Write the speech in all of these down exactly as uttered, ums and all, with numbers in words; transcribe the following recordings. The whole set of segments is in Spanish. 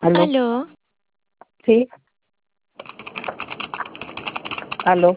Aló, Aló, sí, aló,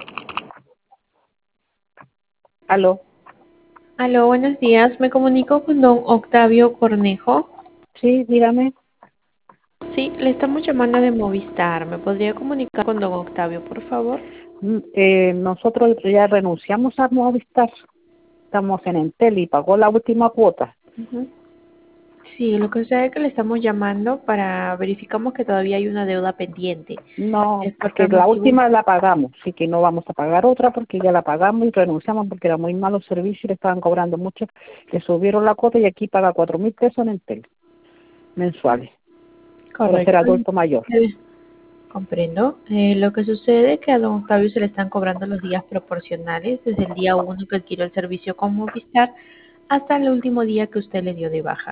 aló, Aló, buenos días. Me comunico con don Octavio Cornejo. sí, dígame. Sí, le estamos llamando de Movistar. ¿Me podría comunicar con don Octavio, por favor? Mm, Eh, nosotros ya renunciamos a Movistar, estamos en Entel y pagó la última cuota. Ujú. Sí, lo que sucede es que le estamos llamando para verificamos que todavía hay una deuda pendiente. No, Es por porque tal la motivo. última la pagamos, así que no vamos a pagar otra porque ya la pagamos y renunciamos porque era muy malo servicio y le estaban cobrando mucho. Le subieron la cuota y aquí paga cuatro mil pesos en Entel mensuales por ser Correcto. adulto mayor. Eh, comprendo. Eh, lo que sucede es que a don Octavio se le están cobrando los días proporcionales desde el día uno que adquirió el servicio con Movistar hasta el último día que usted le dio de baja.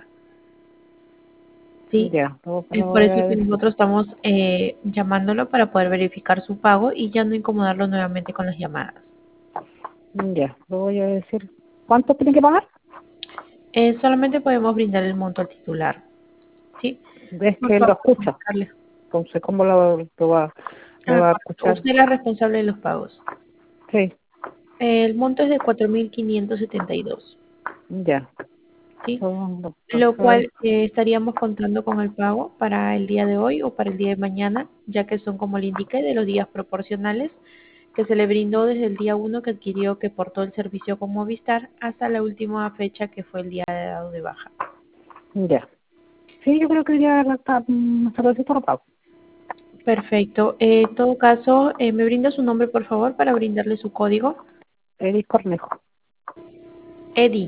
¿Sí? Ya, no, Es pero por voy eso a que decir, nosotros estamos eh, llamándolo para poder verificar su pago y ya no incomodarlo nuevamente con las llamadas. ya, lo voy a decir. ¿Cuánto tiene que pagar? Eh, solamente podemos brindar el monto al titular. ¿Sí? Es Por que lo favor, escucha. indicarle. Entonces, ¿cómo lo, lo va, lo Ah, va a correcto. escuchar? Usted es la responsable de los pagos. Sí, Eh, el monto es de cuatro mil quinientos setenta y dos. ya. ¿Sí? Son los Lo pasajes. cual eh, estaríamos contando con el pago para el día de hoy o para el día de mañana, ya que son, como le indiqué, de los días proporcionales que se le brindó desde el día uno que adquirió, que portó el servicio con Movistar, hasta la última fecha que fue el día de dado de baja. Ya. Sí, yo creo que ya está, mm, se lo hizo por pago. Perfecto. Eh, en todo caso, eh, ¿me brinda su nombre, por favor, para brindarle su código? Edith Cornejo. Eddie.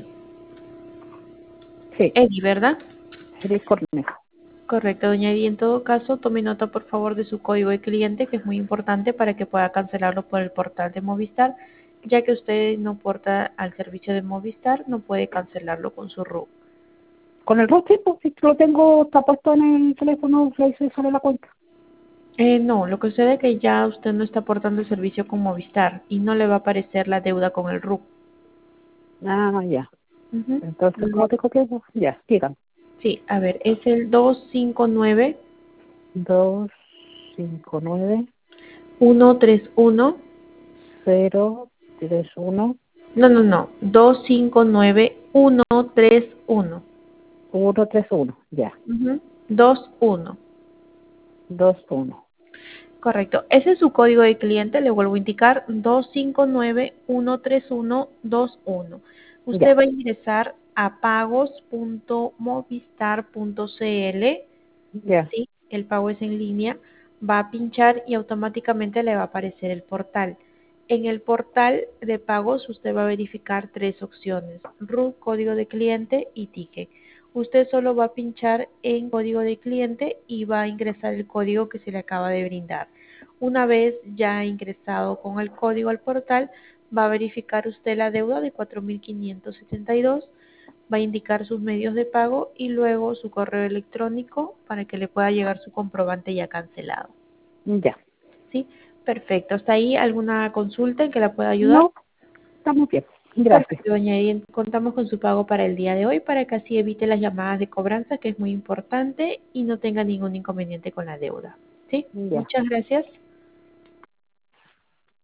Sí, Eddie, ¿verdad? Edith Cornejo. Correcto, doña Eddie. En todo caso, tome nota, por favor, de su código de cliente, que es muy importante para que pueda cancelarlo por el portal de Movistar, ya que usted no porta al servicio de Movistar, no puede cancelarlo con su R U. Con el rostro, pues, si lo tengo, está puesto en el teléfono, le hice sale la cuenta. Eh, no, lo que sucede es que ya usted no está aportando el servicio con Movistar y no le va a aparecer la deuda con el R U. Ah, ya. Ujú. Entonces, ¿cómo Lo- tengo que? Ya, digan. Sí, a ver, es el dos cinco nueve, Dos, cinco, nueve, uno tres uno. cero, tres, uno, No, no, no, dos cinco nueve, uno tres uno. uno, tres, uno. Ya. Ujú. dos uno. Dos, uno. Correcto. Ese es su código de cliente, le vuelvo a indicar, dos cinco nueve, uno tres uno, dos uno. Ya, Usted va a ingresar a pagos punto movistar punto cl. ya, ¿Sí? El pago es en línea, va a pinchar y automáticamente le va a aparecer el portal. En el portal de pagos usted va a verificar tres opciones: R U, código de cliente y ticket. Usted solo va a pinchar en código de cliente y va a ingresar el código que se le acaba de brindar. Una vez ya ingresado con el código al portal, va a verificar usted la deuda de cuatro mil quinientos setenta y dos, va a indicar sus medios de pago y luego su correo electrónico para que le pueda llegar su comprobante ya cancelado. ya. ¿Sí? Perfecto. ¿Hasta ahí alguna consulta en que la pueda ayudar? No, estamos bien. Gracias. Perfecto, doña Edith. Contamos con su pago para el día de hoy para que así evite las llamadas de cobranza, que es muy importante, y no tenga ningún inconveniente con la deuda. ¿Sí? Ya. Muchas gracias.